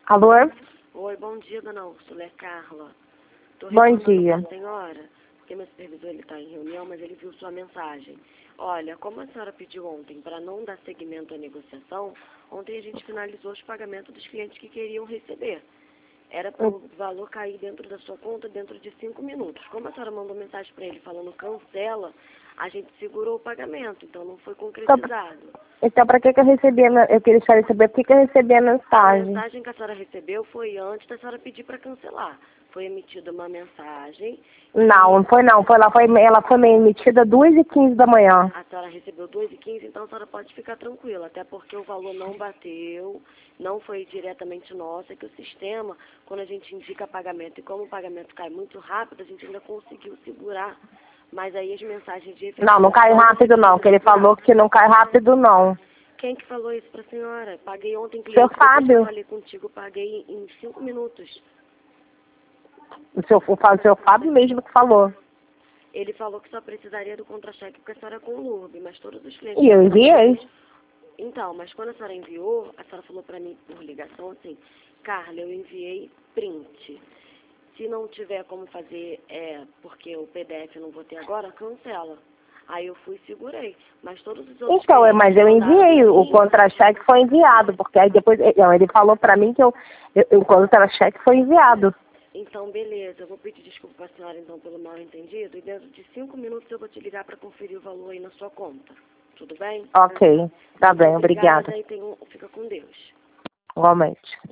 Alô? Oi, bom dia, dona Úrsula, é Carla. Tô Bom retornando dia. pra senhora, porque meu supervisor está em reunião, mas ele viu sua mensagem. Olha, como a senhora pediu ontem para não dar seguimento à negociação, ontem a gente finalizou os pagamentos dos clientes que queriam receber. Era para o valor cair dentro da sua conta dentro de 5 minutos. Como a senhora mandou mensagem para ele falando cancela, a gente segurou o pagamento, então não foi concretizado. Então, para que eu recebi eu queria só saber por que eu recebi a A mensagem? mensagem que a senhora recebeu foi antes da senhora pedir para cancelar. Foi emitida uma mensagem. Não, não foi não. Ela foi emitida 2h15 da manhã. A senhora recebeu 2h15, então a senhora pode ficar tranquila, até porque o valor não bateu, não foi diretamente nosso, é que o sistema, quando a gente indica pagamento, e como o pagamento cai muito rápido, a gente ainda conseguiu segurar. Mas aí as mensagens de Não, não cai rápido não, que ele falou que não cai rápido não. Quem que falou isso pra senhora? Paguei ontem, Seu cliente, depois que eu Fábio. falei contigo, paguei em 5 minutos. O seu Fábio mesmo que falou. Ele falou que só precisaria do contra-cheque porque a senhora é com o LURB, mas todos os clientes... E eu enviei. Então, mas quando a senhora enviou, a senhora falou pra mim por ligação assim, Carla, eu enviei print. Se não tiver como fazer, porque o PDF eu não vou ter agora, cancela. Aí eu fui e segurei. Mas todos os outros Então, clientes mas eu mandaram enviei, pra o mim, contra-cheque foi enviado, porque aí depois, não, ele falou pra mim que o contra-cheque foi enviado. então, beleza, eu vou pedir desculpa pra senhora, então, pelo mal entendido, e dentro de 5 minutos eu vou te ligar para conferir o valor aí na sua conta. Tudo bem? Ok, tá bem, obrigada. Obrigada e fica com Deus. Igualmente.